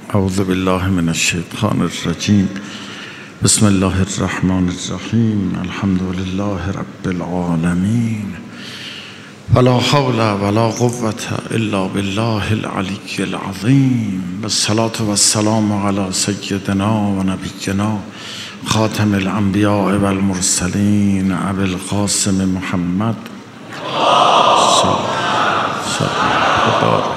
اعوذ بالله من الشیطان الرجیم. بسم الله الرحمن الرحیم. الحمد لله رب العالمین. ولا حول ولا قوة الا بالله العلی العظیم. والصلاة والسلام علی سیدنا و نبینا خاتم الانبیاء والمرسلین ابی القاسم محمد صلی الله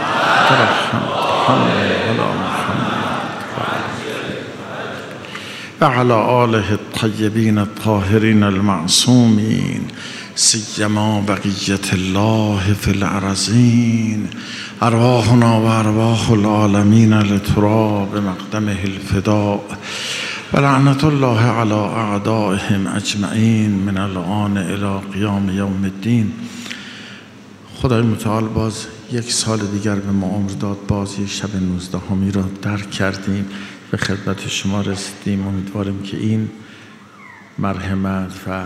و علی آله الطیبین الطاهرین المعصومین سیما بقیة الله فی الارضین. ارواحنا و ارواح العالمین لتراب مقدمه الفداء و لعنت الله علی اعدائهم اجمعین من الآن الی قیام یوم الدین. خدای متعال باز یک سال دیگر به ما عمر داد، باز یک شب 19 را درک کردیم، به خدمت شما رسیدیم. امیدواریم که این مرحمت و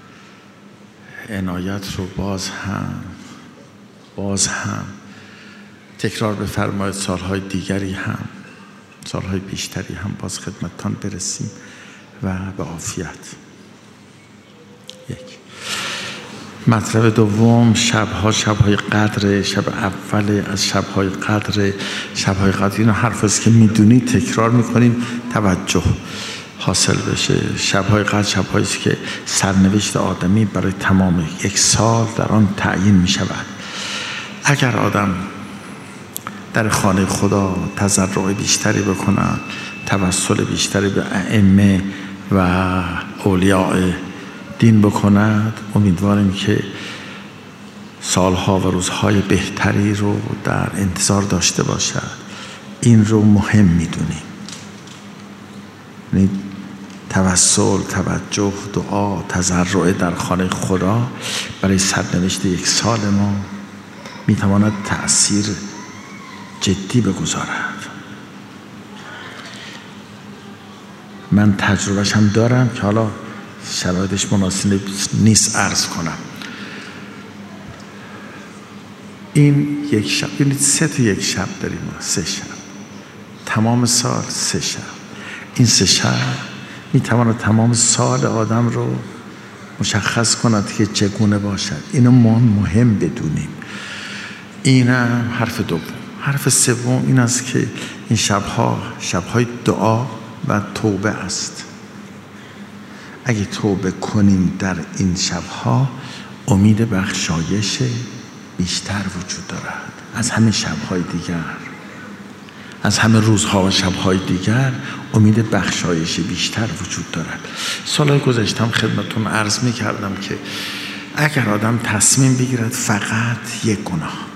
عنایت رو باز هم تکرار بفرمایید. سالهای دیگری هم، سالهای بیشتری هم باز خدمتتان برسیم و به عافیت. یک مطلب دوم، شبهای قدر، شب اول از شبهای قدر. شبهای قدر این حرف است که میدونید تکرار میکنیم توجه حاصل بشه. شبهای قدر شبهایی است که سرنوشت آدمی برای تمام یک سال در آن تعیین میشود. اگر آدم در خانه خدا تضرع بیشتری بکنند، توسل بیشتری به ائمه و اولیاء دین بکند، امیدواریم که سالها و روزهای بهتری رو در انتظار داشته باشد. این رو مهم میدونیم. توسل، توجه، دعا، تضرع در خانه خدا برای سرنوشت یک سال ما میتواند تأثیر جدی بگذارد. من تجربهش هم دارم که حالا شرایطش مناسب نیست عرض کنم. این یک شب، ببینید 3 یک شب داریم، 3 شب تمام سال، 3 شب. این 3 شب میتواند تمام سال آدم رو مشخص کند که چگونه باشد. اینو ما مهم بدونیم. اینم حرف دوم. حرف سوم این است که این شبهای دعا و توبه است. اگه توبه کنیم در این شبها، امید بخشایش بیشتر وجود دارد از همه شبهای دیگر، از همه روزها و شبهای دیگر. امید بخشایش بیشتر وجود دارد. سالهای گذشتم خدمتتون عرض می کردم که اگر آدم تصمیم بگیرد فقط یک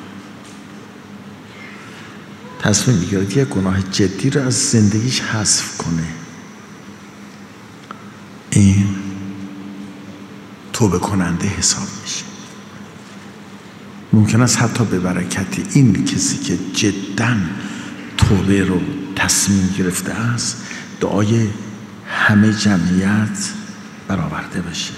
گناه جدی رو از زندگیش حذف کنه، این توبه کننده حساب میشه. ممکن است حتی به برکت این کسی که جداً توبه رو تصمیم گرفته است، دعای همه جمعیت برآورده بشه.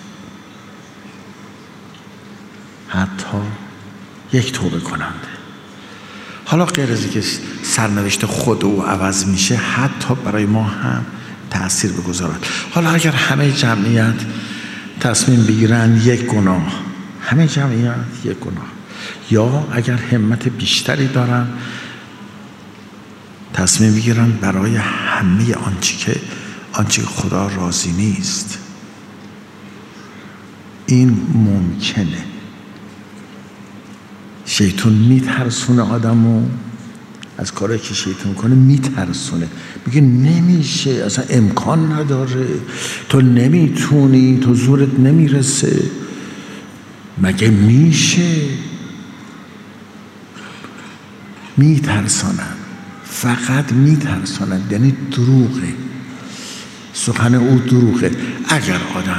حتی یک توبه کننده. حالا غیر از اینکه سرنوشت خود او عوض میشه، حتی برای ما هم تأثیر بگذارد. حالا اگر همه جمعیت تصمیم بگیرن یک گناه، همه جمعیت یک گناه، یا اگر همت بیشتری دارن تصمیم بگیرن برای همه آنچه که خدا راضی نیست، این ممکنه. شیطان میترسونه آدمو از کاری که شیطان کنه، میترسونه، میگه نمیشه، اصلا امکان نداره، تو نمیتونی، تو زورت نمیرسه، مگه میشه. میترسانن، فقط میترسانن. یعنی دروغه، سخن او دروغه. اگر آدم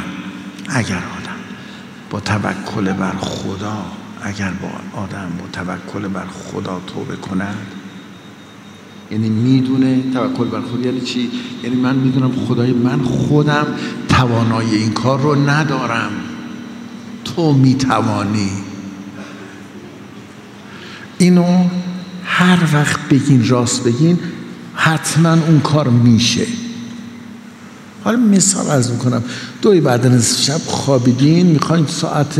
با توکل بر خدا، با توکل بر خدا توبه کند، یعنی میدونه توکل بر خدا یعنی چی؟ یعنی من میدونم خدای من خودم توانایی این کار رو ندارم، تو میتوانی. اینو هر وقت بگین، راست بگین، حتما اون کار میشه. حالا مثال عرض میکنم، دوی بعد از شب خوابیدین، میخواین ساعت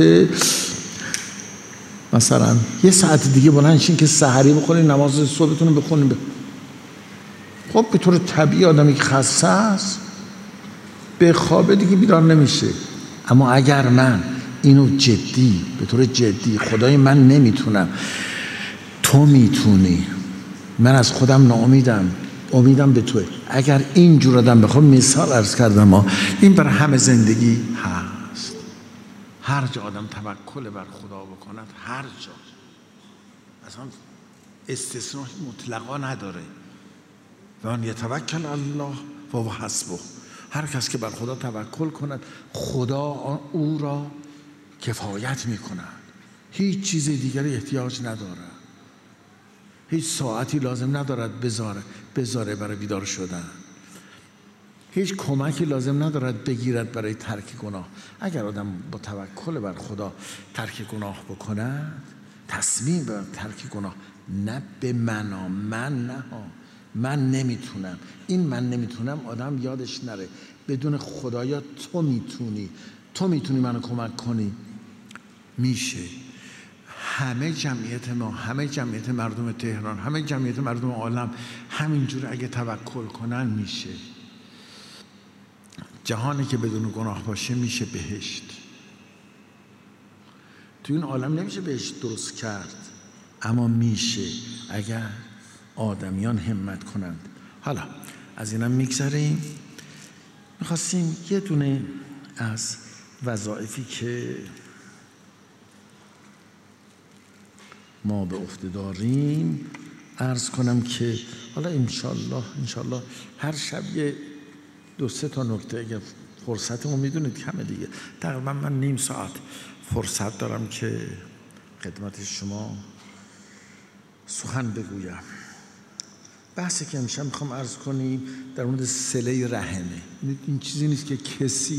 مثلا 1 ساعت دیگه بلند شین که سحری بخورین، نماز صبحتون رو بخونین. خب به طور طبیعی آدمی که خسته است به خوابه دیگه بیدار نمیشه. اما اگر من اینو جدی، به طور جدی، خدای من نمیتونم، تو میتونی، من از خودم ناامیدم، امیدم به توه، اگر اینجور آدم بخوام، مثال عرض کردم این برای همه زندگی هست. هر جا آدم توکل بر خدا بکند، هر جا، اصلا استثناء مطلقا نداره. و من یتوکل الله و هو حسبه، هر کس که بر خدا توکل کند خدا او را کفایت میکند، هیچ چیز دیگری احتیاج نداره، هیچ ساعتی لازم ندارد بذاره برای بیدار شدن، هیچ کمکی لازم ندارد بگیرد برای ترک گناه. اگر آدم با توکل بر خدا ترک گناه بکند، تصمیم بر ترک گناه، نه به من نمیتونم، این من نمیتونم آدم یادش نره، بدون خدایا تو میتونی منو کمک کنی، میشه. همه جمعیت ما، همه جمعیت مردم تهران، همه جمعیت مردم عالم همینجور اگه توکل کنن میشه. جهانی که بدون گناه باشه میشه بهشت. تو این عالم نمیشه بهشت درست کرد، اما میشه اگر آدمیان همت کنند. حالا از اینم میگذریم، میخواستیم یه دونه از وظایفی که ما به عهده داریم عرض کنم که حالا انشالله هر شب یه 2-3 تا نکته، اگر فرصتمو میدونید کمه دیگه، تقریبا من نیم ساعت فرصت دارم که خدمت شما سخن بگویم. بحثی که امشب میخوام عرض کنیم در مورد صله رحمه. این چیزی نیست که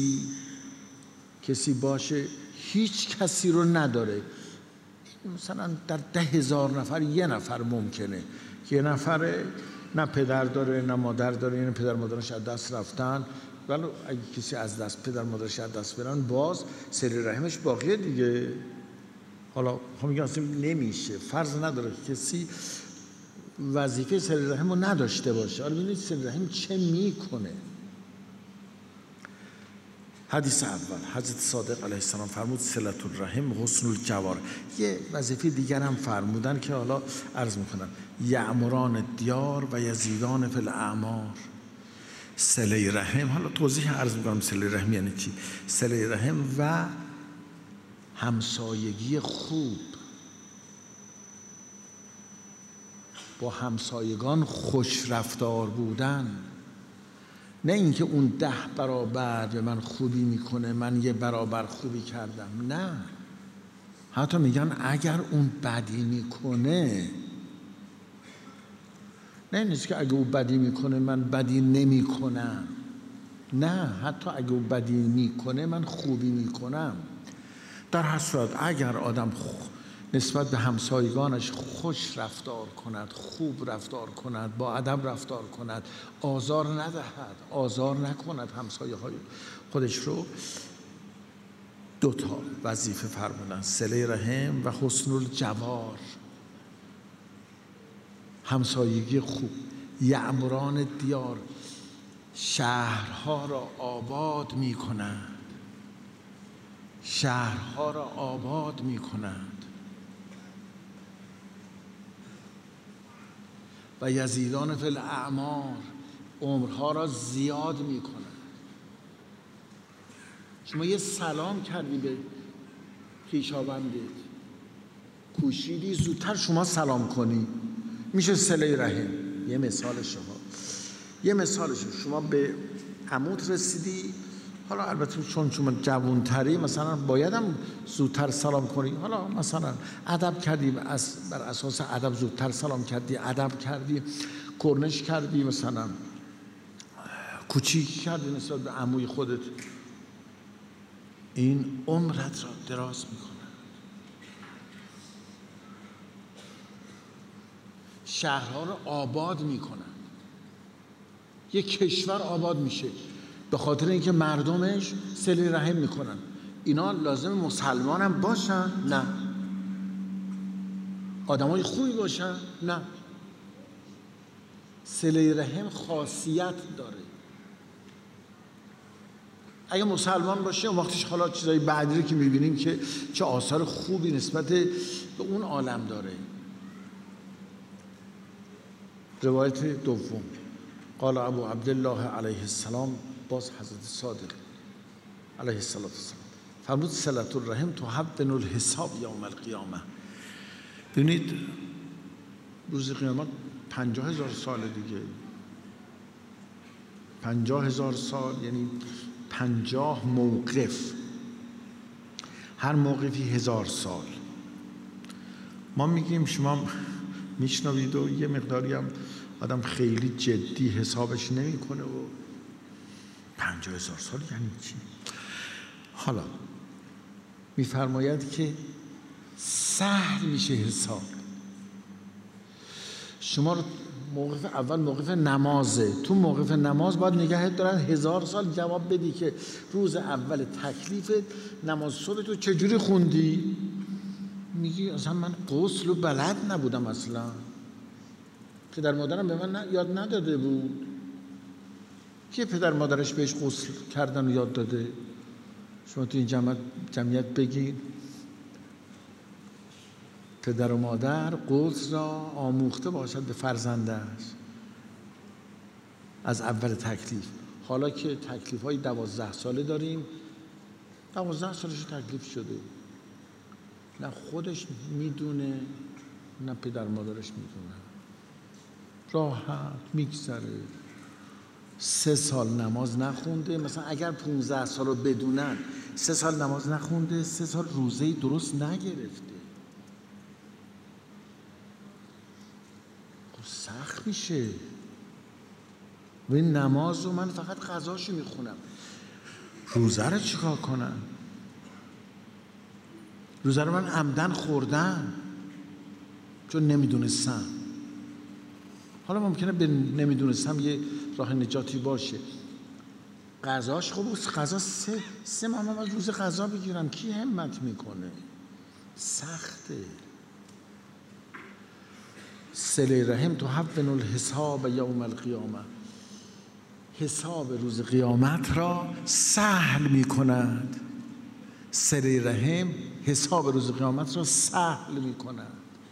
کسی باشه هیچ کسی رو نداره. مثلا در 10,000 نفر یه نفر ممکنه که یه نفر نه پدر داره نه مادر داره، یعنی پدر مادرش از دست رفتن، ولی اگه کسی از دست پدر مادرش از دست برن باز صله رحمش باقیه دیگه. حالا میگم اصلا نمیشه، فرض نداره که کسی وظیفه صله رحم رو نداشته باشه. حالا ببینید صله رحم چه میکنه. حدیث اول حضرت صادق علیه السلام فرمود صلة الرحم حسن الجوار. یه وظیفه دیگر هم فرمودن که حالا عرض میکنم، یعمران دیار و یزیدان فی الاعمار. صله رحم، حالا توضیح عرض میکنم صله رحم یعنی چی. صله رحم و همسایگی خوب، با همسایگان خوش رفتار بودن، نه اینکه اون 10 برابر به من خوبی میکنه من 1 برابر خوبی کردم، نه. حتی میگن اگر اون بدی میکنه، نه نیست که اگه اون بدی میکنه من بدی نمیکنم، نه، حتی اگه اون بدی میکنه من خوبی میکنم. در هر صورت اگر آدم نسبت به همسایگانش خوش رفتار کند، خوب رفتار کند، با ادب رفتار کند، آزار ندهد، آزار نکند همسایه های خودش رو، 2 تا وظیفه فرمودن: صله رحم و حسن الجوار، همسایگی خوب. یعمران دیار، شهرها را آباد می کنند، شهرها را آباد می کنند. و یزیدان فی الاعمار، عمرها را زیاد می کنند. شما یه سلام کردی به خویشاوندت، کوشیدی زودتر شما سلام کنی، میشه صله رحم. یه مثالش شما به عموت رسیدی، حالا البته چون شما جوانتری مثلا بایدم زودتر سلام کنی، حالا مثلا ادب کردی، بر اساس ادب زودتر سلام کردی، ادب کردی، کرنش کردی، مثلا کوچیک کردی نسبت به عموی خودت، این عمرت را دراز میکنه. شهرها را آباد میکنن. یک کشور آباد میشه به خاطر اینکه مردمش صله رحم میکنن. اینا لازم مسلمان هم باشن؟ نه. آدمای خوبی باشن؟ نه. صله رحم خاصیت داره. اگه مسلمان باشه اون وقتش حالا چیزای بعدی رو که میبینیم که چه آثار خوبی نسبت به اون عالم داره. روایت دوم، قال ابو عبدالله علیه السلام، باز حضرت صادق علیه السلام فرمود صلة الرحم تهون الحساب یوم القیامه. ببینید روز قیامت 50,000 سال دیگه، 50,000 سال یعنی 50 موقف، هر موقفی 1000 سال. ما میگیم شما میشنوید و یه مقداری هم آدم خیلی جدی حسابش نمیکنه و 50,000 سال یعنی چی؟ حالا میفرماید که سهل میشه حساب. شما رو موقف اول موقف نمازه، تو موقف نماز باید نگهت دارن 1000 سال جواب بدی که روز اول تکلیفت نماز صبح تو چجوری خوندی؟ میگی اصلا من غسل و بلد نبودم، اصلا پدر مادرم به من یاد نداده بود. که پدر مادرش بهش غسل کردن و یاد داده؟ شما تو این جمعیت بگین پدر و مادر غسل را آموخته باشد به فرزندش از اول تکلیف. حالا که تکلیف های 12 ساله داریم، 12 سالش تکلیف شده، نه خودش میدونه نه پدر مادرش میدونه، راحت میگذره. 3 سال نماز نخونده، مثلا اگر 15 سال رو بدونن 3 سال نماز نخونده، 3 سال روزه درست نگرفته، خب سخت میشه. و این نماز رو من فقط قضاشو میخونم، روزه رو چیکار کنم؟ روزه رو من عمدن خوردم چون نمیدونستم. حالا ممکنه به نمیدونستم یه راه نجاتی باشه. قضاش خب قضا 3 ماه من روز قضا بگیرم، کی همت میکنه؟ سخته. صله رحم تهون الحساب یوم القیامه، حساب روز قیامت را سهل میکند. صله رحم حساب روز قیامت را سهل میکند.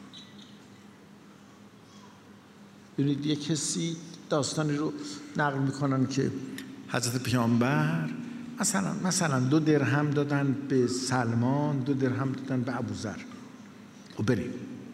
ببینید یک کسی داستانی رو نقل میکنن که حضرت پیامبر مثلا 2 درهم دادن به سلمان، 2 درهم دادن به ابوذر. و بریم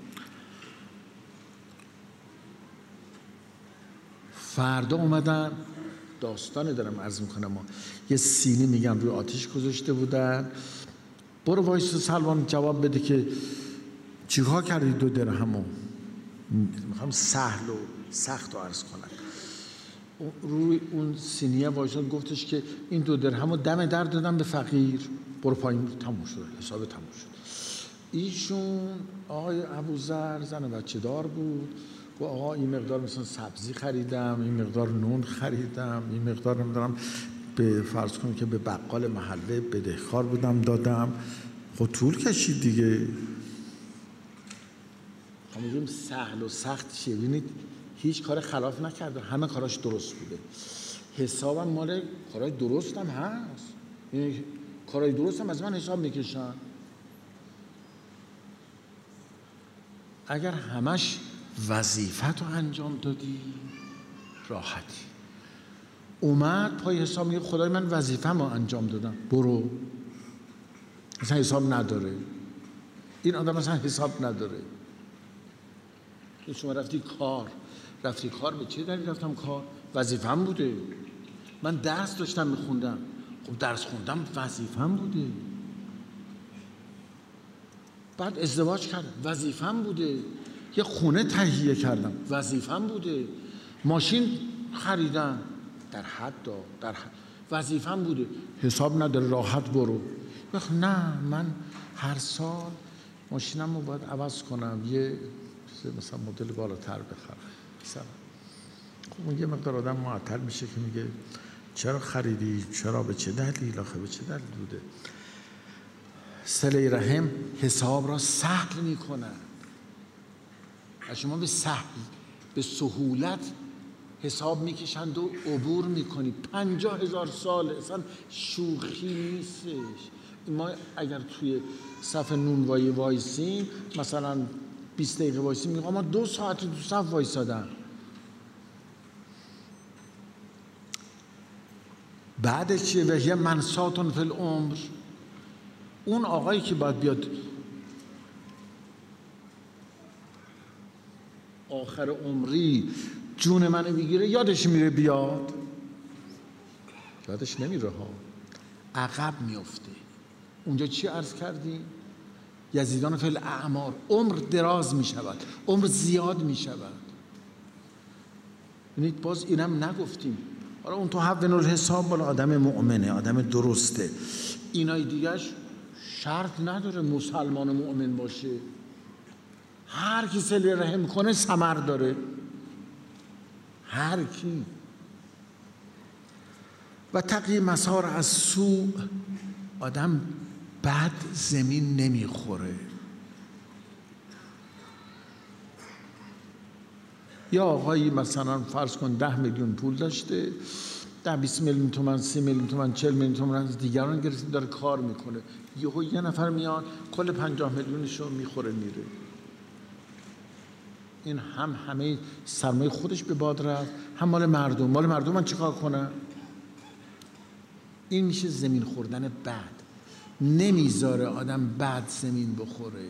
فردا اومدن، داستانی دارم عرض میکنم، یه سینی میگن روی آتش گذاشته بودن، برو وایسا سلمان جواب بده که چیکار کردی 2 درهمو؟ میخوام سهل و سخت رو عرض کنم. روی اون سینیه وایساد گفتش که این 2 درهمو دم در دادم به فقیر، برو پایین. تموم شد، حساب تموم شد. ایشون آقای ابوذر زن بچه دار بود، گفت آقا این مقدار مثلا سبزی خریدم، این مقدار نون خریدم، این مقدار نمیدونم به فرض کنیم که به بقال محله بدهکار بودم دادم. خب طول کشید دیگه. ما میگیم سهل و سخت شه. ببینید هیچ کار خلاف نکرده، همه کاراش درست بوده. حسابم مال کارهای درستم هست، یعنی کارهای درستم از من حساب میکشن. اگر همش وظیفت رو انجام دادی راحتی. اومد پای حساب میگه خدای من وظیفه‌مو انجام دادم، برو. مثلا حساب نداره این آدم، مثلا حساب نداره. شما رفتی کار به چه دلیل رفتم کار؟ وظیفه‌م بوده. من درس داشتم میخوندم، خب درس خوندم وظیفه‌م بوده. بعد ازدواج کردم، وظیفه‌م بوده. یه خونه تهیه کردم، وظیفه‌م بوده. ماشین خریدم در حد وظیفه‌م بوده. حساب نداره، راحت برو. نه من هر سال ماشینم رو باید عوض کنم، یه مثلا مدل بالاتر بخرم مثلا. خب اون یه مقدار آدم معطل میشه که میگه چرا خریدی؟ چرا؟ به چه دلیل؟ آخه به چه دلیل بوده؟ صله رحم حساب را سهل میکنن. شما به سهولت حساب میکشند و عبور میکنی. 50,000 سال اصلا شوخی نیستش. ما اگر توی صف نونوایی وایسیم، مثلا 20 دقیقه وایسیم، میگم ما 2 ساعت تو صف وایسادم. بعدش چیه؟ وهیه منساتون فی العمر. اون آقایی که باید بیاد آخر عمری جون منو بگیره، یادش میره بیاد؟ یادش نمیره ها، عقب میفته. اونجا چی عرض کردیم؟ یزیدان فی الاعمار، عمر دراز میشود، عمر زیاد میشود. ببینید باز اینم نگفتیم. حالا اون تو حون الحساب بالا آدم مؤمنه، آدم درسته، اینای دیگهش شرط نداره مسلمان مؤمن باشه. هر کی صله رحم کنه ثمر داره، هر کی. و تقی مسار از سوء، آدم بد زمین نمیخوره. یا آقایی مثلا فرض کن 10 میلیون پول داشته، 10-20 میلیون تومان، 30 میلیون تومان، 40 میلیون تومان از دیگران گرفته، داره کار میکنه. یه نفر میاد کل 50 میلیونشو میخوره میره. این هم همه سرمایه خودش به باد رفت، هم مال مردم. مال مردم من چیکار کنم؟ این میشه زمین خوردن بد. نمیذاره آدم بد زمین بخوره.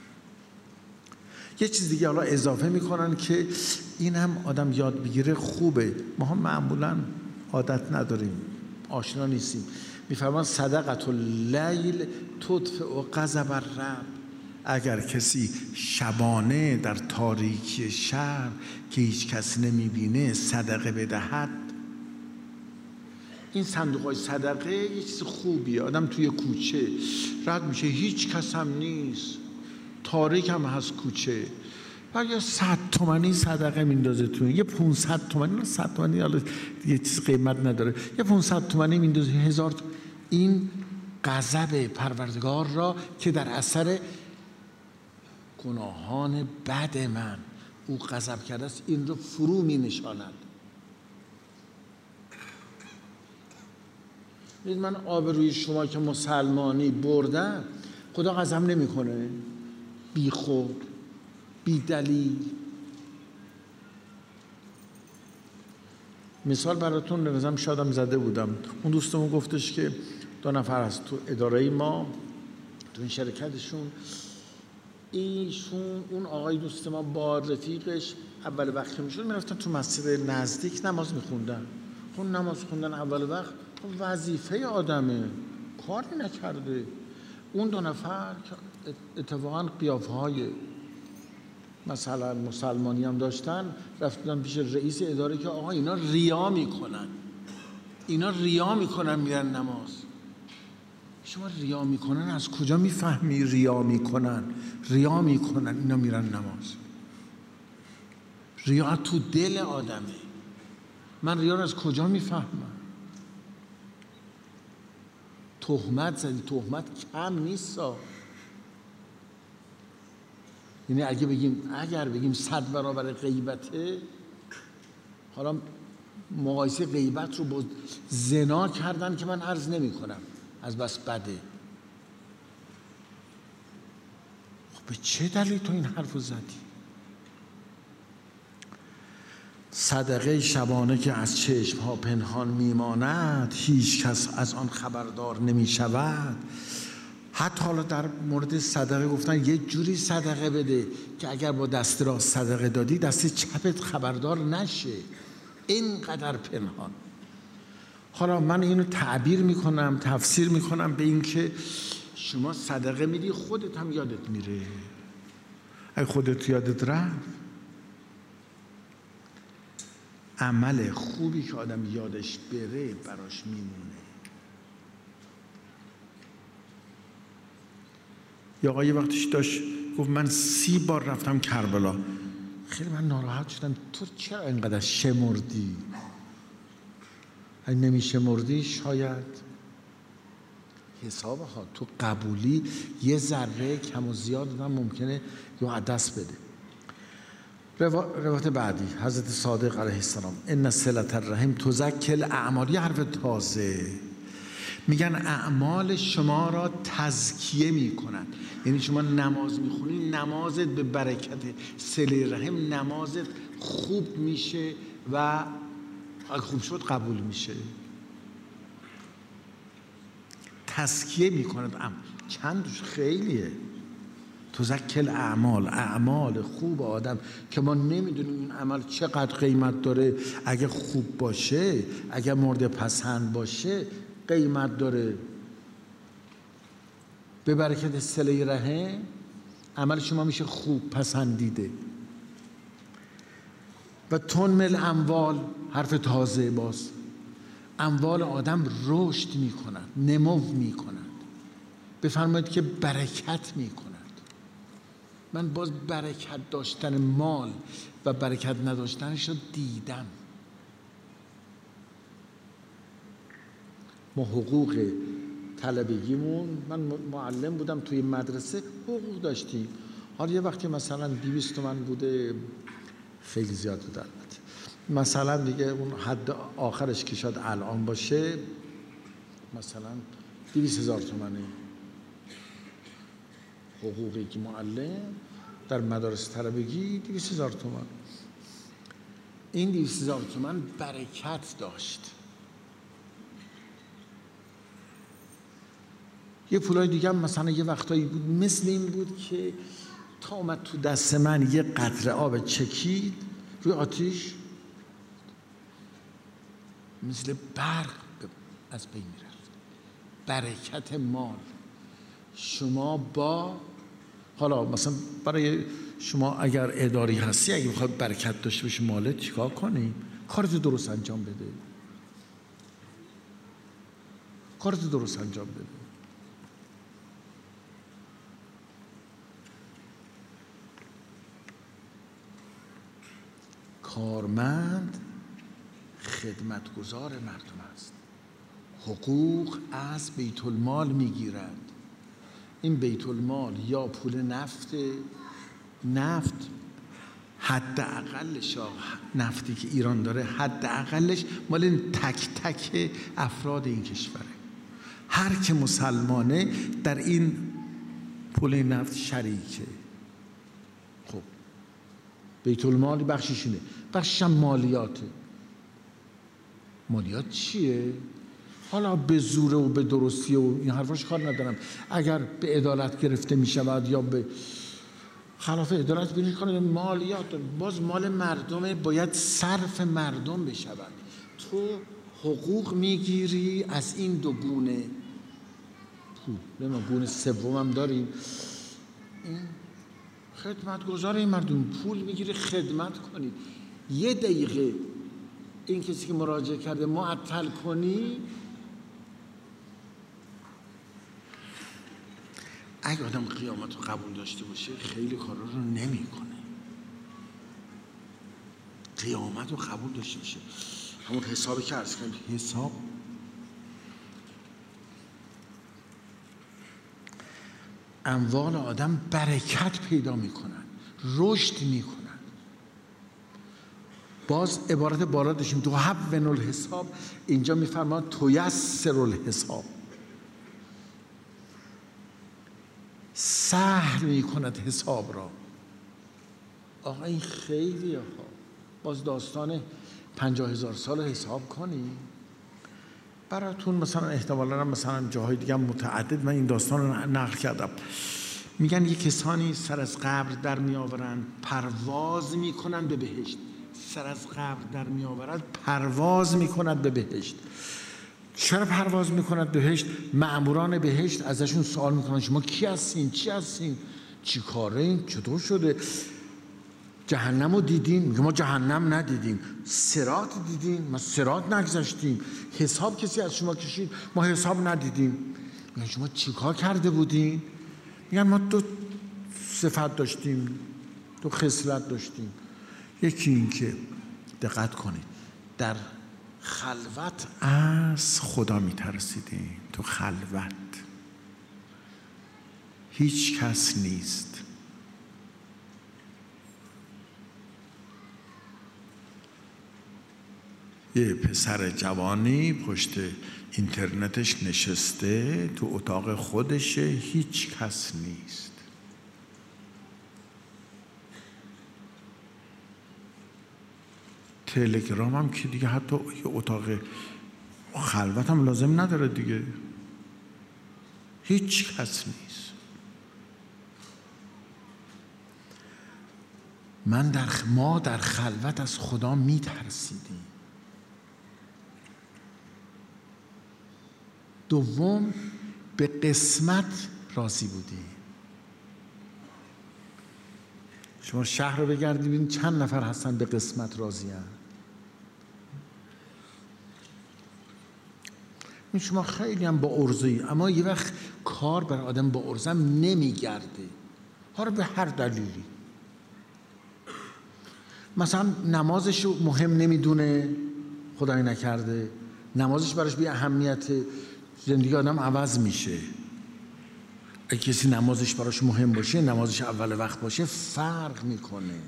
یه چیز دیگه حالا اضافه میکنن که این هم آدم یاد بگیره خوبه. ما هم معمولا عادت نداریم، آشنا نیستیم. میفرمان صدقة اللیل تطفئ غضب الرب. اگر کسی شبانه در تاریکی شهر که هیچ کس نمیبینه صدقه بدهد، این صندوقای صدقه یه چیز خوبیه. آدم توی کوچه رد میشه، هیچ کس هم نیست، تاریک هم هست کوچه، و یا 100 تومانی صدقه میندازه توی، یه 500 تومانی، 100 تومانی حالا یه چیز قیمت نداره، یه 500 تومانی میندازه، 1000. این غضب پروردگار را که در اثر گناهان بد من او غضب کرده است، این رو فرو می نشاند. من آبروی شما که مسلمانی بردم، خدا غضب نمیکنه؟ بی خود، بی دلیل. مثال براتون نوزم شادم زده بودم. اون دوستمون گفتش که 2 نفر هست تو اداره ما، تو این شرکتشون، ایشون اون آقای دوست ما با رفیقش اول وقت میشد میرفتن تو مسجد نزدیک نماز میخوندن. خب نماز خوندن اول وقت وظیفه آدمه، کاری نکرده. اون 2 نفر اتفاقا قیافه های مثلا مسلمانی هم داشتن، رفتن پیش رئیس اداره که آقا اینا ریا میکنن، اینا ریا میکنن میرن نماز. شما ریا میکنن از کجا میفهمی؟ ریا میکنن اینا میرن نماز. ریا تو دل آدمه. من ریا رو از کجا میفهمم؟ تهمت زدی، تهمت کم نیست. یعنی اگر بگیم 100 برابر غیبته، حالا مقایسه غیبت رو با زنا کردن که من عرض نمی کنم، از بس بده. خب به چه دلیل تو این حرف رو زدی؟ صدقه شبانه که از چشم ها پنهان میماند، هیچ کس از آن خبردار نمی شود. حتی حالا در مورد صدقه گفتن یه جوری صدقه بده که اگر با دست راست صدقه دادی دست چپت خبردار نشه، اینقدر پنهان. حالا من اینو تعبیر میکنم، تفسیر میکنم به این که شما صدقه میدی خودت هم یادت میره. اگه خودت یادت رفت، عمل خوبی که آدم یادش بره براش میمونه. یا آقا یه وقتش داشت گفت من 30 بار رفتم کربلا. خیلی من ناراحت شدم، تو چرا اینقدر شمردی؟ اگه نمیشمردی شاید حساب ها تو قبولی یه ذره کم و زیاد آدم ممکنه یا دست بده. روایت بعدی حضرت صادق علیه السلام ان صلة الرحم تزکی الاعمال. یه حرف تازه میگن اعمال شما را تزکیه میکنن. یعنی شما نماز میخونی، نمازت به برکت صله رحم نمازت خوب میشه و اگه خوب شد قبول میشه. تزکیه میکند. چندش خیلیه. تزکی الاعمال، اعمال خوب آدم که ما نمیدونیم این عمل چقدر قیمت داره، اگه خوب باشه، اگه مورد پسند باشه قیمت داره. به برکت صله رحم عمل شما میشه خوب پسندیده. و تنمل الاموال، حرف تازه باز، اموال آدم رشد میکنند، نمو میکنند. بفرمایید که برکت میکنند. من باز برکت داشتن مال و برکت نداشتنش رو دیدم. ما حقوق طلبگیمون، من معلم بودم توی مدرسه، حقوق داشتیم. حالا یه وقتی مثلا 200 تومن بوده، خیلی زیاد بوده البته، مثلا دیگه اون حد آخرش که شاید الان باشه مثلا 200,000 تومنه حقوقی که معلم در مدارس طلبگی 200,000 تومن. این 200,000 تومن برکت داشت. یه پولای دیگه هم مثلا یه وقتایی بود مثل این بود که تا اومد تو دست من یه قطره آب چکید روی آتیش، مثل برق از بین میرفت. برکت مال. شما با حالا مثلا برای شما اگر اداری هستی، اگه بخوای برکت داشته باشی مالت، چیکار کنی؟ کارت درست انجام بده. کارت درست انجام بده. کارمند خدمتگزار مردم است. حقوق از بیت المال میگیرند. این بیت المال یا پول نفت حداقلش، نفتی که ایران داره حداقلش مال تک تک افراد این کشوره. هر که مسلمانه در این پول نفت شریکه. خب بیت المال بخشش اینه، بخشش هم مالیاته. مالیات چیه؟ حالا به زوره و به درستی و این حرفاش کار ندارم. اگر به عدالت گرفته می شود یا به خلاف عدالت بینش کنه، مالیات باز مال مردمه، باید صرف مردم بشود. تو حقوق میگیری از این دو گونه پول. نه گونه سوم هم داریم، این خدمتگزار این مردم. پول میگیری خدمت کنی. یه دقیقه این کسی که مراجعه کرده معطل کنی، اگه آدم قیامت رو قبول داشته باشه خیلی کارا رو نمیکنه. قیامت رو قبول داشته باشه، همون حسابی که عرض کردم، حساب اموال آدم برکت پیدا میکنن، رشد میکنن. باز عبارت بالا داشتیم تو حون الحساب، اینجا میفرماد تویسر الحساب، سهل میکند حساب را. آقا این خیلی ها. باز داستان 50,000 سال حساب کنی براتون، مثلا احتمالاً مثلا جاهای دیگه متعدد من این داستان رو نقل کردم. میگن یه کسانی سر از قبر در میآورند، پرواز میکنند به بهشت. سر از قبر در میآورند، پرواز میکند به بهشت. چرا پرواز میکند به بهشت؟ مأموران بهشت ازشون سوال میکنن شما کی هستین؟ چی هستین؟ چی کاره این؟ چطور شده؟ جهنم رو دیدین؟ میگه ما جهنم ندیدیم. صراط دیدین؟ ما صراط نگذشتیم. حساب کسی از شما کشید؟ ما حساب ندیدیم. میگن شما چیکار کرده بودین؟ میگن ما 2 صفت داشتیم، 2 خصلت داشتیم. یکی این که دقت کنید در خلوت از خدا میترسیدین. تو خلوت هیچ کس نیست. یه پسر جوانی پشت اینترنتش نشسته، تو اتاق خودشه، هیچ کس نیست. تلگرام هم که دیگه حتی یه اتاق خلوت هم لازم نداره دیگه، هیچ کس نیست. ما در خلوت از خدا میترسیدیم. دوم، به قسمت راضی بودیم. شما شهر رو بگردید ببینید چند نفر هستن به قسمت راضی هستن. شما خیلی هم با عرضه‌ای، اما یه وقت کار برای آدم با عرضه هم نمیگرده، حالا به هر دلیلی. مثلا نمازش رو مهم نمیدونه، خدای نکرده نمازش براش بی اهمیت، زندگی آدم عوض میشه. اگه کسی نمازش براش مهم باشه، نمازش اول وقت باشه، فرق میکنه.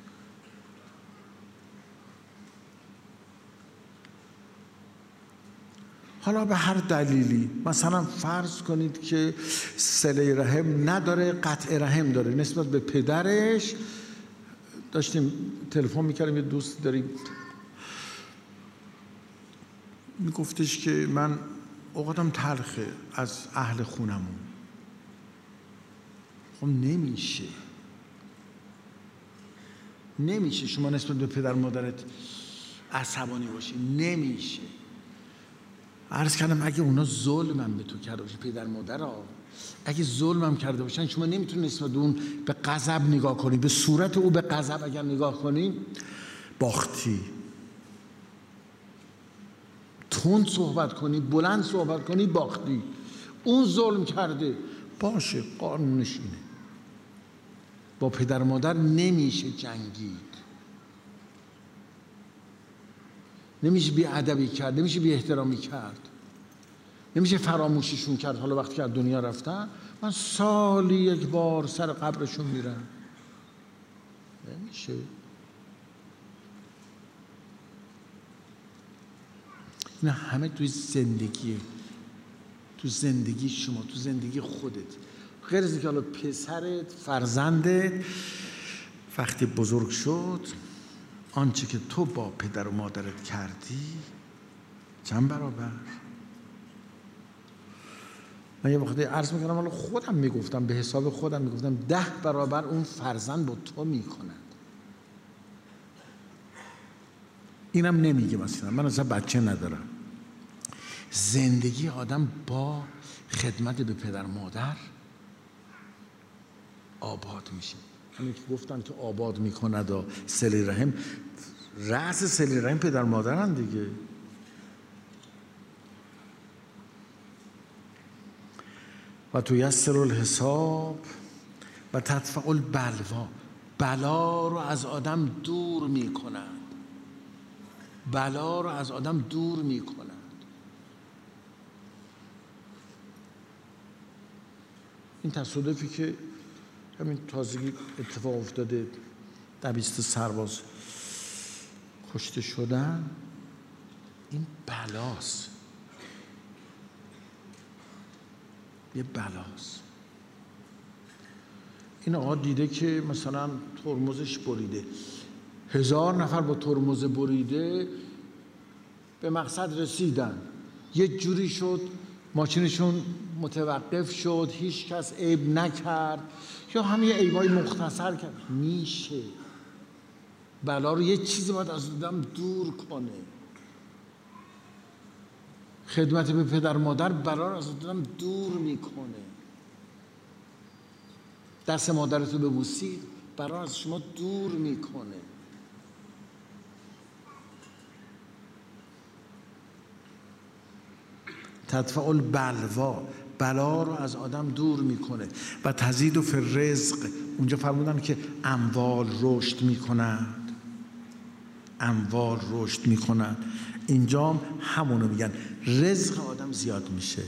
حالا به هر دلیلی، مثلا فرض کنید که صله رحم نداره، قطع رحم داره نسبت به پدرش. داشتیم تلفن میکردیم، یه دوست داریم میگفتش که من اوقاتم تلخه از اهل خونمون. خب نمیشه شما نسبت به پدر مادرت عصبانی باشی، نمیشه. عرض کردم اگه اونا ظلمم به تو کرده باشه، پدر مادرها اگه ظلمم کرده باشن، شما نمیتونی نسبت به اون به غضب نگاه کنی، به صورت او به غضب اگر نگاه کنی باختی. تند صحبت کنی، بلند صحبت کنی، باختی. اون ظلم کرده باشه، قانونش اینه. با پدر مادر نمیشه جنگید، نمیشه بی ادبی کرد، نمیشه بی احترامی کرد، نمیشه فراموششون کرد. حالا وقتی که از دنیا رفتن، من سالی یک بار سر قبرشون میرم، نمیشه. نه، همه توی زندگی، تو زندگی شما، تو زندگی خودت. غیر از اینکه حالا پسرت، فرزندت وقتی بزرگ شد، آنچه که تو با پدر و مادرت کردی چند برابر. من یه وقتی عرض میکنم، حالا خودم میگفتم، به حساب خودم میگفتم 10 برابر اون فرزند با تو میکنند. اینم نمیگه مثلا من اصلا بچه ندارم. زندگی آدم با خدمت به پدر مادر آباد میشه. همین که گفتن که آباد میکند و صله رحم، رأس صله رحم پدر مادرن دیگه. و تو یسر الحساب و تدفع البلوا، بلا رو از آدم دور میکنند، بلا رو از آدم دور میکنند. این تصادفی که همین تازگی اتفاق افتاده، 20 سرباز کشته شدن، این بلاست، یه بلاست. این آقا دیده که مثلا ترمزش بریده، 1000 نفر با ترمز بریده به مقصد رسیدن، یه جوری شد ماشینشون متوقف شد، هیچ کس عیب نکرد یا همین عیبای مختصر کرد. میشه بلا رو یه چیزی باید از آدم دور کنه. خدمت به پدر مادر بلا رو از آدم دور میکنه. دست مادرتو ببوسید بلا از شما دور میکنه. تدفع البلوا، بلا رو از آدم دور میکنه. و تزید فی الرزق، اونجا فرمودن که اموال رشد میکنند. انوار رشد میکنن. اینجا همونو میگن رزق آدم زیاد میشه.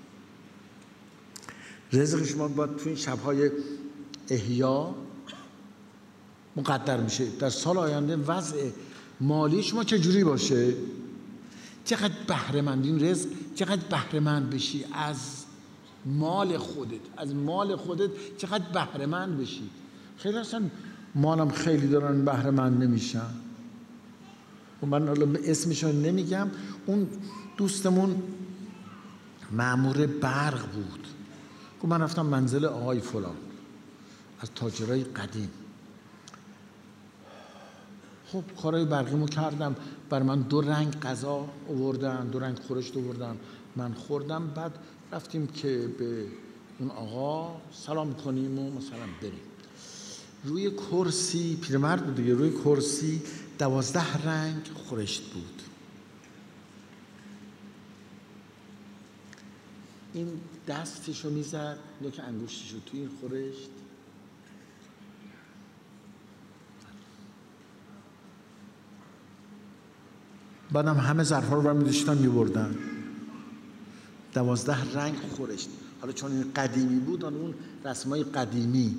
رزق شما باید تو این شبهای احیا مقدر میشه. در سال آینده وضع مالی شما چجوری باشه، چقدر بهره مند این رزق، چقدر بهره مند بشی از مال خودت، از مال خودت چقدر بهره مند بشی. خیلی اصلا مالم خیلی دارن بهره مند نمیشن. و من حالا اسمشو نمیگم. اون دوستمون مأمور برق بود، گفت من رفتم منزل آقای فلان از تاجرای قدیم. خب کارهای برقیمو کردم، بر من 2 رنگ غذا آوردن، 2 رنگ خورشت آوردن، من خوردم. بعد رفتیم که به اون آقا سلام کنیم و مثلا بریم. روی کرسی، پیرمرد بود دیگه، روی کرسی 12 رنگ خورشت بود. این دستشو میزد، نوک انگشتشو توی این خورشت، بعدم همه ظرفا رو برمی داشتن میبردن. 12 رنگ خورشت. حالا چون این قدیمی بود، حالا اون رسمای قدیمی.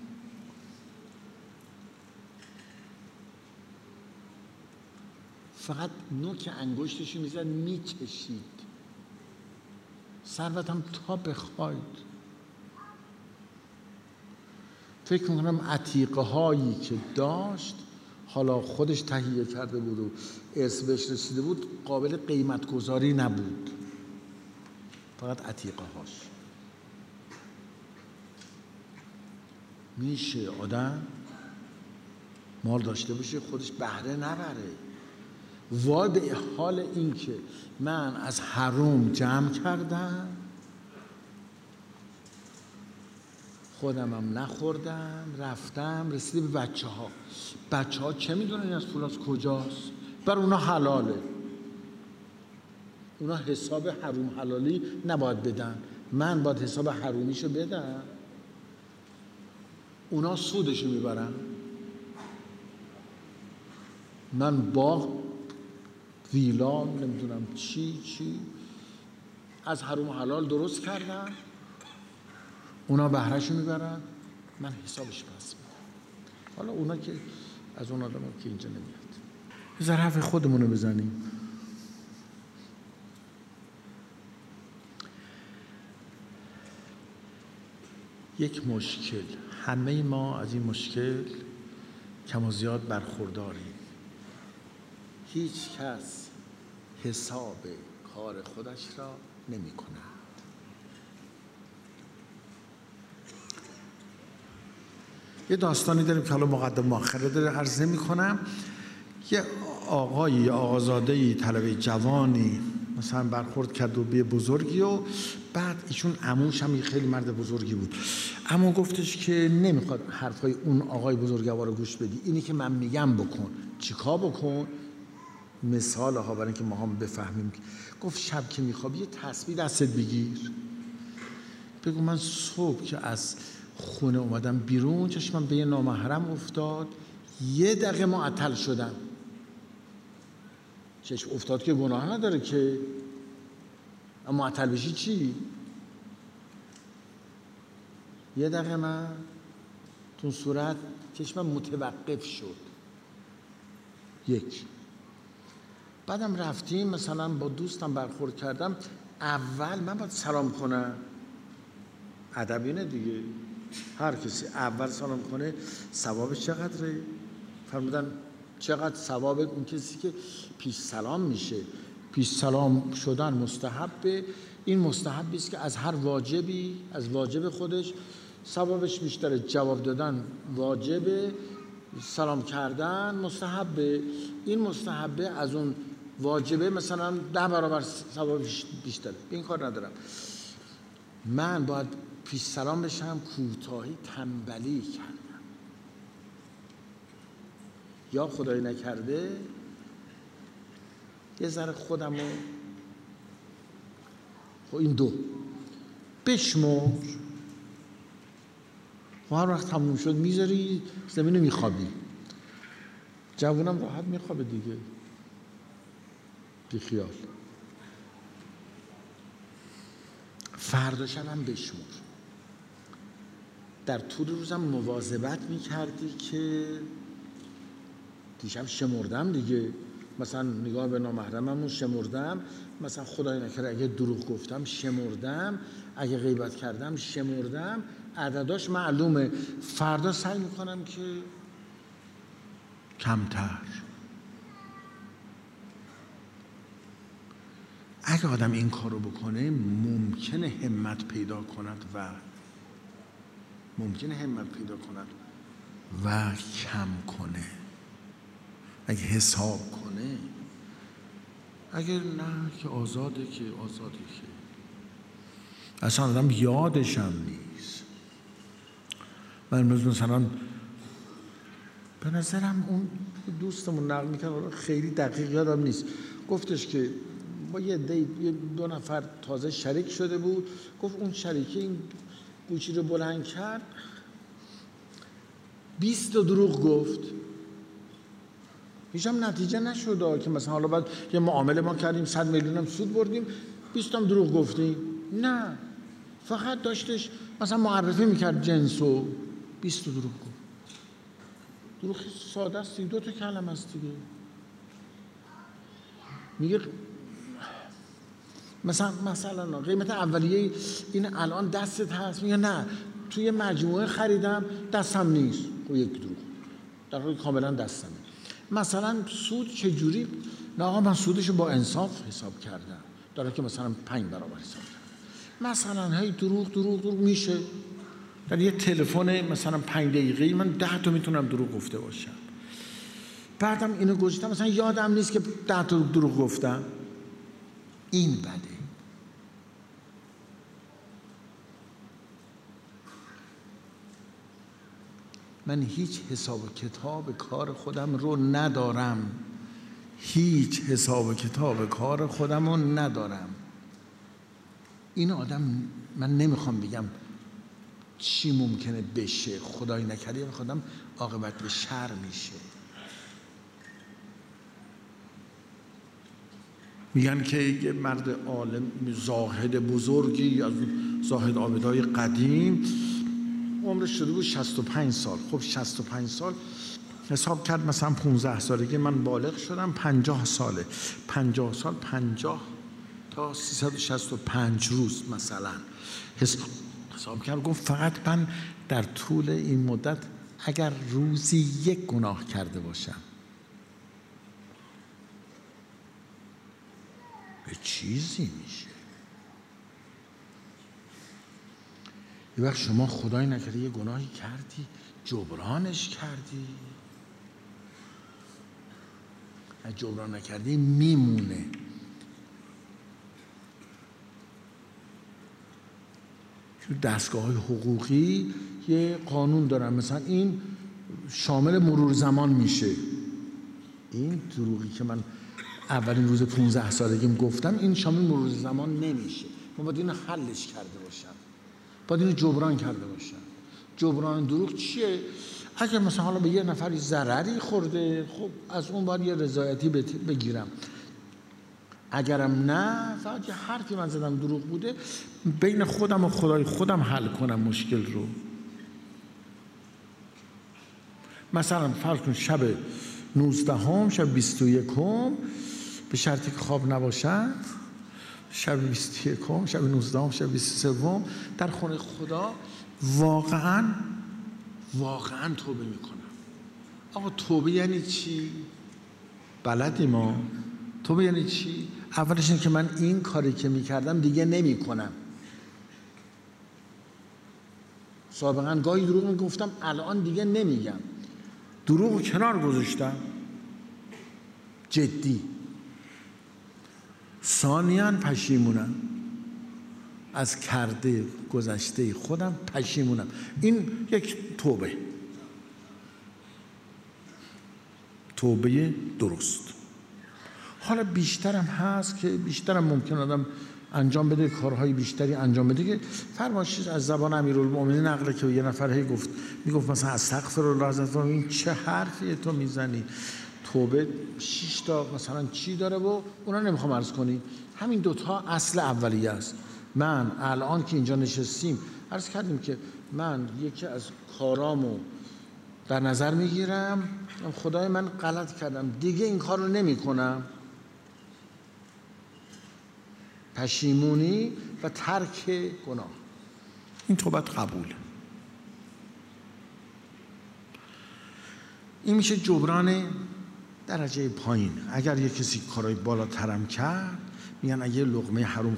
فقط نوک انگشتشو میزد میچشید. ثروتم تا بخواید. فکر میکنم عتیقه هایی که داشت حالا خودش تهیه کرده بود و ارث بهش رسیده بود، قابل قیمت گذاری نبود، فقط عتیقه هاش. میشه آدم مال داشته باشه خودش بهره نبره. وای به حال این که من از حرام جمع کردم، خودمم نخوردم، رفتم رسیده به بچه ها چه میدونن این از پول از کجاست؟ بر اونا حلاله، اونا حساب حرام حلالی نباید بدن، من باید حساب حرومیشو بدم. اونا سودشو میبرن. من باغ، ویلا، نمیدونم چی از حرام حلال درست کردم، اونا بهرهشو میبرن، من حسابش پس میدم. حالا اونا که از اون آدم که اینجا نمیاد. یه ذره حرف خودمونو بزنیم. یک مشکل، همه ما از این مشکل کم و زیاد برخورداریم. هیچ کس حساب کار خودش را نمی کند. یه داستانی داریم که حالا مقدم مؤخره داره عرض نمی کنم. یه آقایی، یه آقازاده‌ای، طلبه جوانی مثلا برخورد کرد و به بزرگی، و بعد ایشون عموش هم خیلی مرد بزرگی بود. عمو گفتش که نمیخواد حرفای اون آقای بزرگوار رو گوش بدی، اینی که من میگم بکن. چیکار بکن؟ مثال ها برای اینکه ما هم بفهمیم. گفت شب که میخوابی یه تسبیح دستت بگیر، بگو من صبح که از خونه اومدم بیرون چشمم به یه نامحرم افتاد، 1 دقیقه معطل شدم. چشم افتاد که گناه نداره که، اما معطل بشی چی؟ 1 دقیقه من تو صورت چشمم متوقف شد. 1. بعدم رفتیم مثلا با دوستم برخورد کردم، اول من باید سلام کنم، ادب اینه دیگه، هر کسی اول سلام کنه ثوابش چقدره؟ فرمودن چقدر ثواب اون کسی که پیش سلام میشه. پیش سلام شدن مستحبه. این مستحبی است که از هر واجبی، از واجب خودش ثوابش بیشتره. جواب دادن واجبه، سلام کردن مستحبه. این مستحبه از اون واجبه مثلا 10 برابر ثوابش بیشتره. این کار ندارم. من باید پیش سلام بشم، کوتاهی تنبلی کردم، یا خدای نکرده یه ذره خودمو این 2 بشمر. و هر وقت تموم شد میذاری زمینو میخوابی. جوونم راحت میخوابه دیگه، بیخیال. فردا شبم بشمر. در طول روزم مواظبت میکردی که دیشب شمردم دیگه، مثلا نگاه به نامحرممون شمردم، مثلا خدای نکرده اگه دروغ گفتم شمردم، اگه غیبت کردم شمردم، عدداش معلومه. فردا سعی میکنم که کمتر. اگه آدم این کارو بکنه ممکنه همت پیدا کند و کم کنه. اگه حساب کنه، اگه نه که آزاده که اصلا آدم یادشم نیست. من مثلا به نظرم اون دوستمون نقل میکنه، خیلی دقیق یادم نیست، گفتش که با یه دو نفر تازه شریک شده بود، گفت اون شریکی این گوشی رو بلند کرد 20 دروغ گفت، هیچ هم نتیجه نشد که مثلا حالا بعد یه معامله ما کردیم 100 میلیون هم سود بردیم 20 هم دروغ گفتیم، نه، فقط داشتش مثلا معرفی میکرد جنسو 20 دروغ گفت. دروغ ساده است، 2 تا کلمه است دیگه. میگه مثلا قیمت اولیه این الان دستت هست؟ میگه نه، توی مجموعه خریدم دستم نیست. خب یک دروغ، در حالی کاملا دستمه. مثلا سود چجوری؟ نه آقا من سودشو با انصاف حساب کردم، در حالی که مثلا 5 برابر حساب کردم. مثلا هی دروغ میشه. در یه تلفن مثلا 5 دقیقه‌ای من 10 تا میتونم دروغ گفته باشم. بعدم اینو گذاشتم مثلا یادم نیست که 10 تا دروغ گفتم. این بده. من هیچ حساب و کتاب کار خودم رو ندارم. این آدم، من نمیخوام بگم چی ممکنه بشه، خدای نکرده خودم عاقبت به شر میشه. میگن که یه مرد عالم زاهد بزرگی از زاهد عابدای قدیم عمرش شده بود 65 سال. خب 65 سال حساب کرد مثلا 15 سالگی من بالغ شدم، 50 ساله، 50 سال 50 تا 365 روز مثلا حساب کرد. گفت فقط من در طول این مدت اگر روزی 1 گناه کرده باشم به چیزی میشه. یه وقت شما خدای نکرده یه گناهی کردی، جبرانش کردی، اگه جبران نکردی میمونه. تو دستگاه‌های حقوقی یه قانون دارن، مثلا این شامل مرور زمان میشه. این دروغی که من اولین روز 15 سالگیم گفتم این شامل مرور زمان نمیشه. من باید اینو حلش کرده باشم، باید اینو جبران کرده باشم. جبران دروغ چیه؟ اگر مثلا حالا به یه نفری ضرری خورده، خب از اون باید یه رضایتی بگیرم. اگرم نه، فقط یه حرفی من زدم دروغ بوده، بین خودم و خدای خودم حل کنم مشکل رو. مثلا فرض کن شب 19 شب 21 به شرطی که خواب نباشد، شب 21 شب 19 شب 23 در خونه خدا واقعا توبه میکنم. آقا توبه یعنی چی؟ بلدی ما؟ توبه یعنی چی؟ اولش اینه که من این کاری که میکردم دیگه نمیکنم. سابقا گاهی دروغ میگفتم، الان دیگه نمیگم. دروغ کنار گذاشتم، جدی. ثانیاً پشیمونم از کرده گذشته خودم، پشیمونم. این یک توبه درست. حالا بیشترم هست که بیشترم ممکن آدم انجام بده، کارهای بیشتری انجام بده که فرمایش از زبان امیرالمومنین نقله که یه نفر میگفت مثلا استغفرالله، این چه حرفیه تو میزنی؟ توبه 6 تا مثلا چی داره و اونا نمیخوام عرض کنی. همین دوتا اصل اولیه است. من الان که اینجا نشستیم عرض کردیم که من یکی از کارامو در نظر میگیرم، خدای من غلط کردم دیگه این کار رو نمی کنم، پشیمونی و ترک گناه. این توبت قبوله. این میشه جبران درجه پایین. اگر یه کسی کارهای بالاترم کرد، میگن اگه لقمه حروم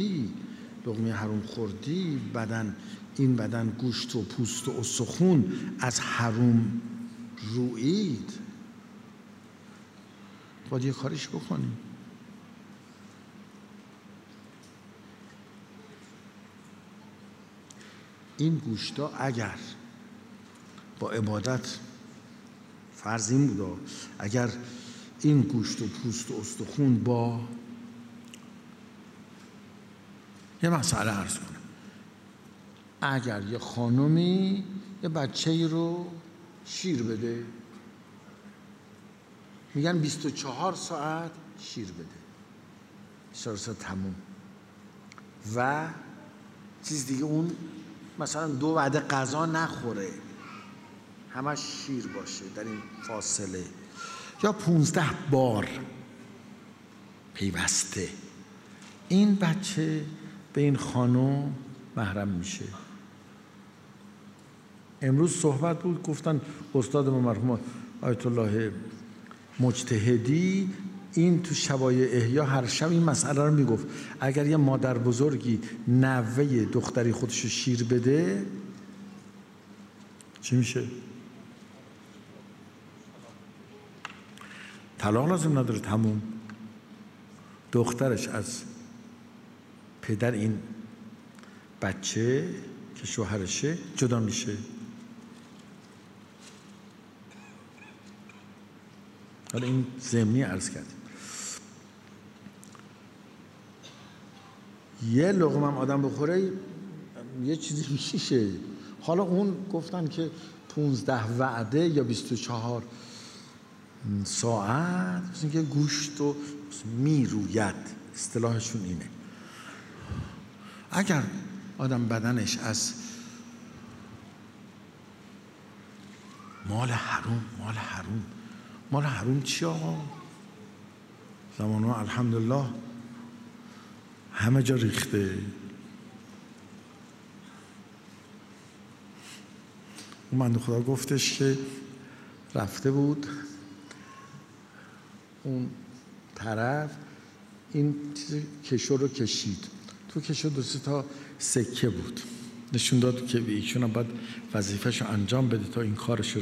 خوردی این بدن گوشت و پوست و استخون از حروم رویید، باید یه کاریش بکنیم. این گوشتا اگر با عبادت، فرض این بودا، اگر این گوشت و پوست و استخون با یه مسئله عرض کنم، اگر یه خانومی یه بچه‌ای رو شیر بده، میگن 24 ساعت شیر بده، 24 ساعت تموم، و چیز دیگه اون مثلا 2 وعده غذا نخوره، همش شیر باشه در این فاصله، یا 15 بار پیوسته، این بچه به این خانم محرم میشه. امروز صحبت بود، گفتن استاد ما مرحوم آیت الله مجتهدی این تو شبای احیا هر شب این مسئله رو میگفت، اگر یه مادر بزرگی نوه دختری خودشو شیر بده چی میشه؟ طلاق لازم نداره، تموم. دخترش از پدر این بچه که شوهرشه جدا میشه. حالا این ضمنی عرض کردیم. یه لقمه هم آدم بخوره یه چیزی میشه. حالا اون گفتن که 15 وعده یا 24 ساعت مثل که گوشت و میروید، اصطلاحشون اینه. اگر آدم بدنش از مال حروم چی آقا؟ زمان ما الحمدلله همه جا ریخته. اون بنده خدا گفتش که رفته بود اون طرف، این چیز کشو رو کشید، تو کشو 2 تا سکه بود، نشون داد که ایشون هم باید وظیفه‌شو انجام بده تا این کارشو.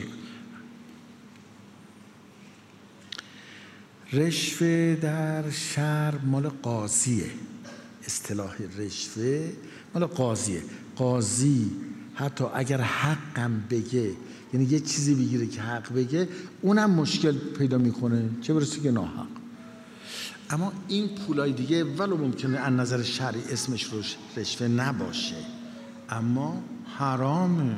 رشوه در شرع مال قاضیه، اصطلاح رشوه مال قاضیه. قاضی حتی اگر حقم بگه، یعنی یه چیزی بگیره که حق بگه، اونم مشکل پیدا میکنه، چه برسه که ناحق. اما این پولای دیگه ولو ممکنه از نظر شرعی اسمش رو رشوه نباشه، اما حرامه.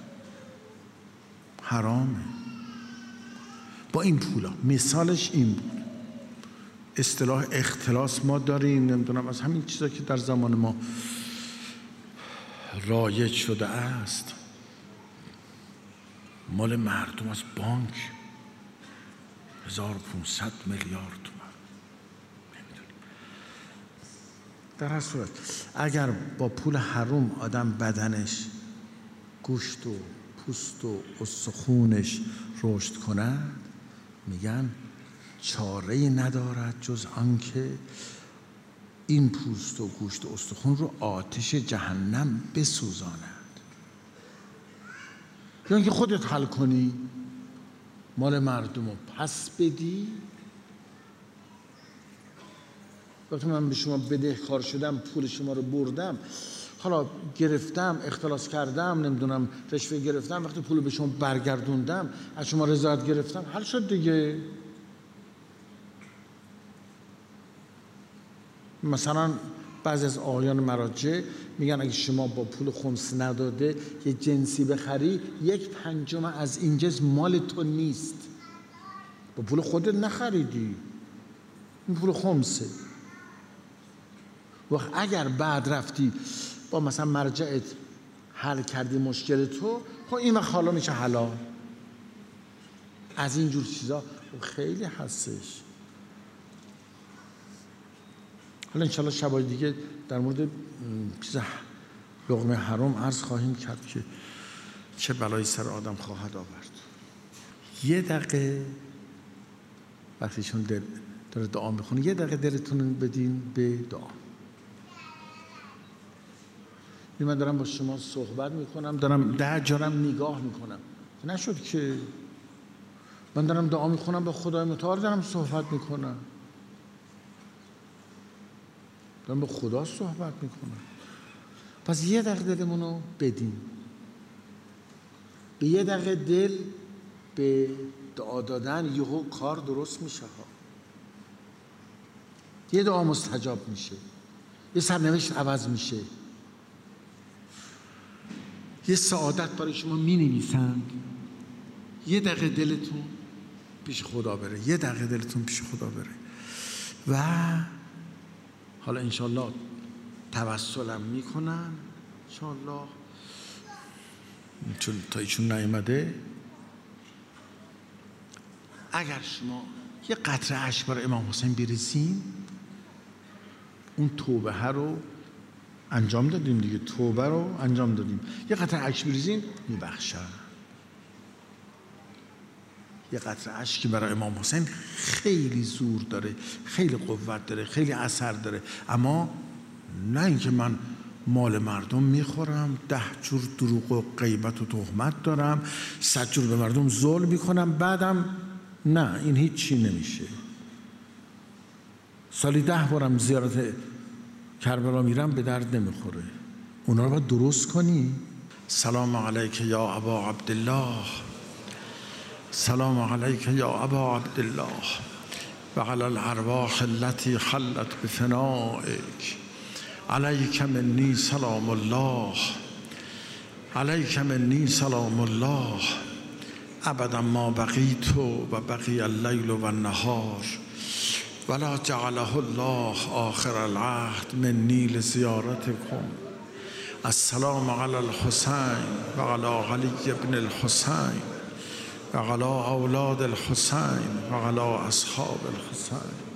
با این پولا مثالش این بود. اصطلاح اختلاس ما داریم، نمیدونم از همین چیزا که در زمان ما رایج شده است، مال مردم از بانک 1500 میلیارد تومان. در هر صورت اگر با پول حروم آدم بدنش، گوشت و پوست و استخونش رشد کند، میگن چاره‌ای ندارد جز آنکه این پوست و گوشت و استخون رو آتش جهنم بسوزاند. یا اینکه خودت حل کنی، مال مردم رو پس بدی. وقتی من به شما بدهکار شدم، پول شما رو بردم، حالا گرفتم، اختلاس کردم، نمیدونم رشوه گرفتم، وقتی پول به شما برگردوندم، از شما رضایت گرفتم، حل شد دیگه. مثلا بعضی از آقایان مراجع میگن اگه شما با پول خمس نداده یه جنسی بخری، 1/5 از این جنس مال تو نیست. با پول خودت نخریدی، این پول خمسه. وقت اگر بعد رفتی با مثلا مرجعت حل کردی مشکل تو، خب این وقت حالا میشه حلال. از این جور چیزا خیلی هستش. حالا انشالله شبای دیگه در مورد چیز لقمه حرام عرض خواهیم کرد که چه بلایی سر آدم خواهد آورد. یه دقیقه وقتی چون داره دعا میخونه، یه دقیقه دلتون بدین به دعا. من دارم با شما صحبت میکنم، دارم در جارم نگاه میکنم، نشد که من دارم دعا میخونم، با خدای متعال دارم صحبت میکنم، دارم با خدا صحبت میکنم. پس یه دقیقه دلمونو بدین، به یه دقیقه دل به دعا دادن یهو کار درست میشه ها. یه دعا مستجاب میشه، یه سرنوشت عوض میشه، یه سعادت برای شما مینویسند. یه دقیقه دلتون پیش خدا بره، یه دقیقه دلتون پیش خدا بره. و حالا انشالله توسلم میکنن انشالله، چون تا ایشون نیامده. اگر شما یه قطره اشک برای امام حسین بریزین، اون توبه ها رو انجام دادیم دیگه، توبه رو انجام دادیم، یه قطره اشک بریزین میبخشن. یه قطره اشکی برای امام حسین خیلی زور داره، خیلی قوت داره، خیلی اثر داره. اما نه اینکه من مال مردم میخورم، 10 جور دروغ و غیبت و تهمت دارم، 100 جور به مردم ظلم میکنم، بعدم نه، این هیچ چی نمیشه. سالی 10 بارم زیارت کربلا میرم، به درد نمیخوره. اونا رو باید درست کنی. سلام علیک یا ابا عبدالله، سلام علیک یا ابا عبدالله و علی الارواح التي حلت بفنائک، علیک منی سلام الله، علیک منی سلام الله ابدا ما بقیت و بقی اللیل و النهار ولا جعله الله آخر العهد منی لزیارتکم. السلام علی الحسین و علی علی ابن الحسین و علی اولاد الحسین و علی اصحاب الحسین.